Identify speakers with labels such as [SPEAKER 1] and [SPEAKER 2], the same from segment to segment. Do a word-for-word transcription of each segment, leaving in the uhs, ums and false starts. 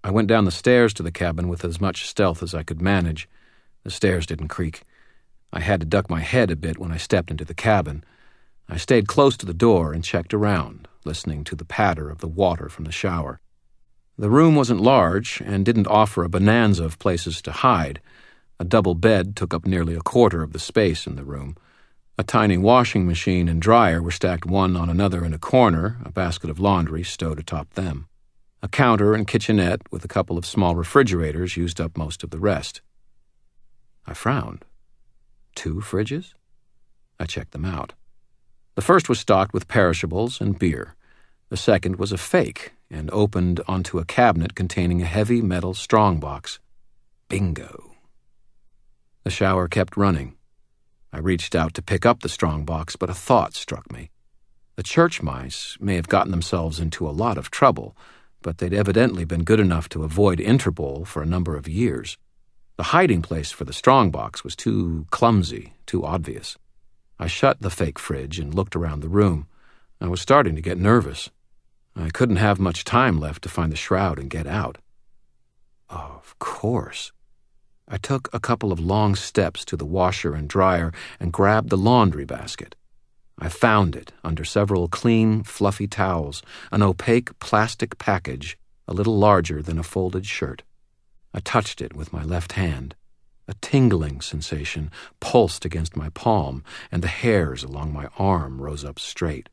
[SPEAKER 1] I went down the stairs to the cabin with as much stealth as I could manage. The stairs didn't creak. I had to duck my head a bit when I stepped into the cabin. I stayed close to the door and checked around, listening to the patter of the water from the shower. The room wasn't large and didn't offer a bonanza of places to hide. A double bed took up nearly a quarter of the space in the room. A tiny washing machine and dryer were stacked one on another in a corner, a basket of laundry stowed atop them. A counter and kitchenette with a couple of small refrigerators used up most of the rest. I frowned. Two fridges? I checked them out. The first was stocked with perishables and beer. The second was a fake and opened onto a cabinet containing a heavy metal strongbox. Bingo. The shower kept running. I reached out to pick up the strongbox, but a thought struck me. The church mice may have gotten themselves into a lot of trouble, but they'd evidently been good enough to avoid Interpol for a number of years. The hiding place for the strongbox was too clumsy, too obvious. I shut the fake fridge and looked around the room. I was starting to get nervous. I couldn't have much time left to find the shroud and get out. Of course. I took a couple of long steps to the washer and dryer and grabbed the laundry basket. I found it under several clean, fluffy towels, an opaque plastic package a little larger than a folded shirt. I touched it with my left hand. A tingling sensation pulsed against my palm, and the hairs along my arm rose up straight.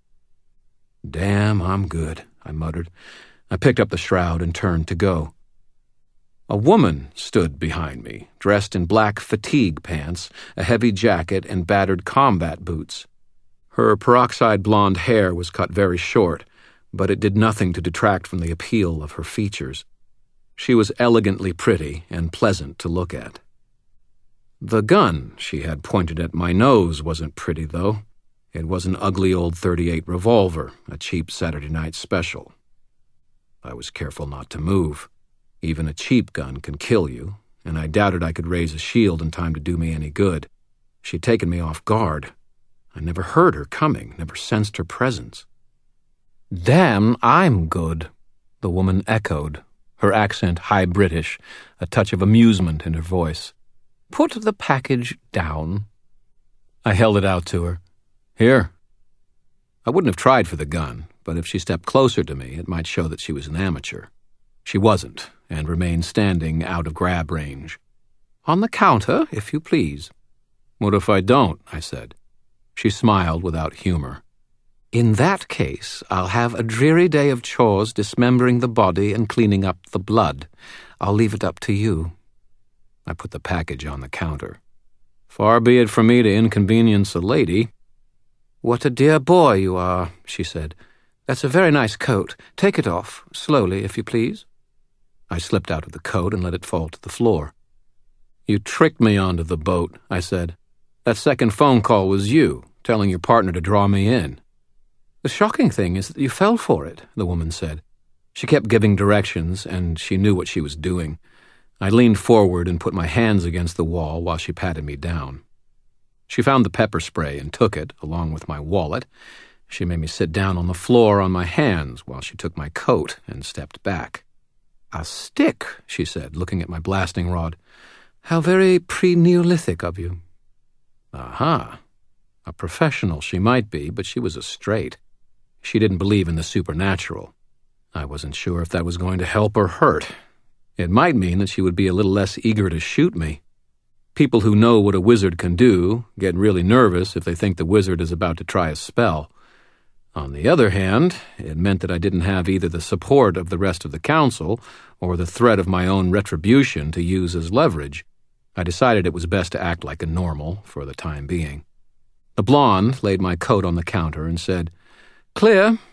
[SPEAKER 1] "Damn, I'm good," I muttered. I picked up the shroud and turned to go. A woman stood behind me, dressed in black fatigue pants, a heavy jacket, and battered combat boots. Her peroxide blonde hair was cut very short, but it did nothing to detract from the appeal of her features. She was elegantly pretty and pleasant to look at. The gun she had pointed at my nose wasn't pretty, though. It was an ugly old thirty-eight revolver, a cheap Saturday night special. I was careful not to move. Even a cheap gun can kill you, and I doubted I could raise a shield in time to do me any good. She'd taken me off guard. I never heard her coming, never sensed her presence. "Damn, I'm good," the woman echoed, her accent high British, a touch of amusement in her voice. "Put the package down." I held it out to her. "Here." I wouldn't have tried for the gun, but if she stepped closer to me, it might show that she was an amateur. She wasn't, and remained standing out of grab range. "On the counter, if you please." "What if I don't?" I said. She smiled without humor. "In that case, I'll have a dreary day of chores dismembering the body and cleaning up the blood. I'll leave it up to you." I put the package on the counter. "Far be it from me to inconvenience a lady." "What a dear boy you are," she said. "That's a very nice coat. Take it off, slowly, if you please." I slipped out of the coat and let it fall to the floor. "You tricked me onto the boat," I said. "That second phone call was you, telling your partner to draw me in." "The shocking thing is that you fell for it," the woman said. She kept giving directions, and she knew what she was doing. I leaned forward and put my hands against the wall while she patted me down. She found the pepper spray and took it, along with my wallet. She made me sit down on the floor on my hands while she took my coat and stepped back. "A stick," she said, looking at my blasting rod. "How very pre-Neolithic of you." Aha. A professional she might be, but she was a straight. She didn't believe in the supernatural. I wasn't sure if that was going to help or hurt. It might mean that she would be a little less eager to shoot me. People who know what a wizard can do get really nervous if they think the wizard is about to try a spell. On the other hand, it meant that I didn't have either the support of the rest of the council or the threat of my own retribution to use as leverage. I decided it was best to act like a normal for the time being. The blonde laid my coat on the counter and said, "Clear,